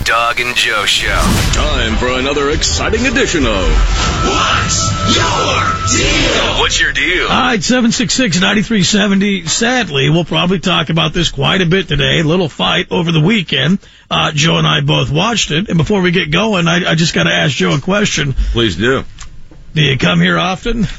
The Dog and Joe Show. Time for another exciting edition of What's Your Deal? What's your deal? All right, 766-9370. Sadly, we'll probably talk about this quite a bit today. A little fight over the weekend. Joe and I both watched it. And before we get going, I just got to ask Joe a question. Please do. Do you come here often? Is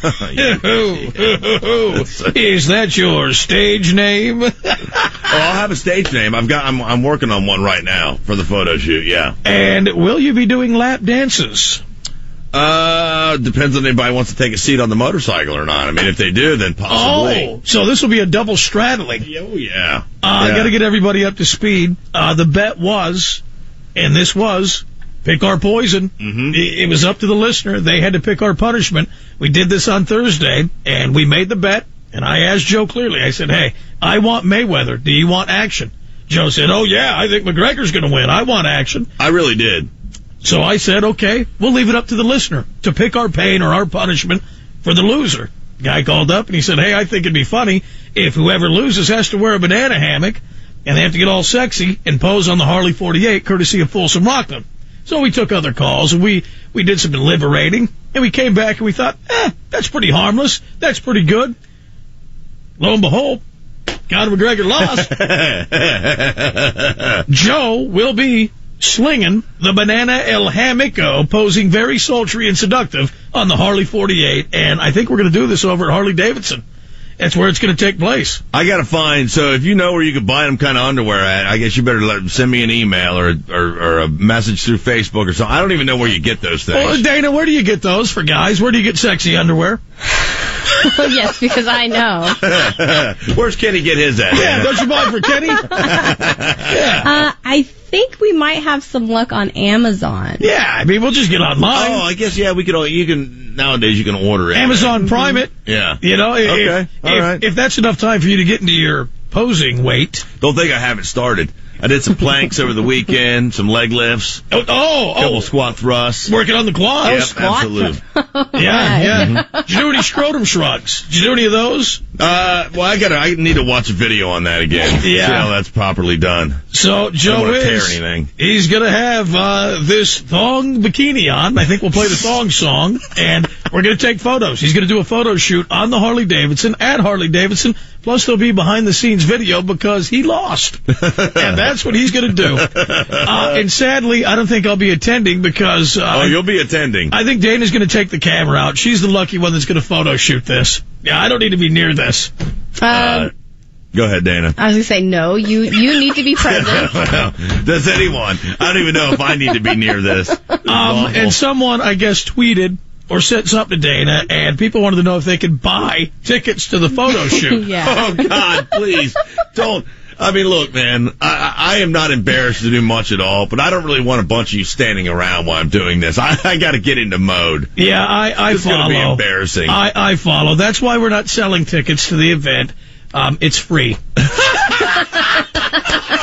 that your stage name? Oh, I'll have a stage name. I'm working on one right now for the photo shoot, yeah. And will you be doing lap dances? Depends on if anybody wants to take a seat on the motorcycle or not. I mean, if they do, then possibly. Oh, so this will be a double straddling. Oh, yeah. I got to get everybody up to speed. The bet was, and this was, pick our poison. Mm-hmm. It was up to the listener. They had to pick our punishment. We did this on Thursday, and we made the bet. And I asked Joe clearly. I said, hey, I want Mayweather. Do you want action? Joe said, oh, yeah, I think McGregor's going to win. I want action. I really did. So I said, okay, we'll leave it up to the listener to pick our pain or our punishment for the loser. Guy called up, and he said, hey, I think it'd be funny if whoever loses has to wear a banana hammock, and they have to get all sexy and pose on the Harley 48, courtesy of Folsom Rockland. So we took other calls, and we did some deliberating, and we came back, and we thought, that's pretty harmless. That's pretty good. Lo and behold, Conor McGregor lost. Joe will be slinging the banana El Hammoco, posing very sultry and seductive on the Harley 48, and I think we're going to do this over at Harley-Davidson. That's where it's going to take place. I got to find, so if you know where you could buy them kind of underwear at, I guess you better send me an email or a message through Facebook or something. I don't even know where you get those things. Well, Dana, where do you get those for guys? Where do you get sexy underwear? Yes, because I know. Where's Kenny get his at? Yeah, don't you buy for Kenny? Yeah. I think we might have some luck on Amazon. Yeah, I mean, we'll just get online. Oh, I guess, yeah, nowadays you can order it. Amazon Prime it. Yeah. You know, okay. All right. If that's enough time for you to get into your posing weight. Don't think I haven't started. I did some planks over the weekend, some leg lifts, a couple squat thrusts. Working on the quads. Yep, absolutely. Yeah. Mm-hmm. Did you do any scrotum shrugs? Did you do any of those? Well, I need to watch a video on that again. Yeah. See how that's properly done. So Joe he's going to have this thong bikini on. I think we'll play the thong song, and we're going to take photos. He's going to do a photo shoot on the Harley-Davidson, at Harley-Davidson. Plus, there'll be behind-the-scenes video because he lost. And that's what he's going to do. And sadly, I don't think I'll be attending because... you'll be attending. I think Dana's going to take the camera out. She's the lucky one that's going to photo shoot this. Yeah, I don't need to be near this. Go ahead, Dana. I was going to say, no, you need to be present. Well, does anyone? I don't even know if I need to be near this. And someone, I guess, tweeted or sent something to Dana, and people wanted to know if they could buy tickets to the photo shoot. Yeah. Oh, God, please, don't. I mean, look, man, I am not embarrassed to do much at all, but I don't really want a bunch of you standing around while I'm doing this. I got to get into mode. Yeah, I follow. It's going to be embarrassing. I follow. That's why we're not selling tickets to the event. It's free.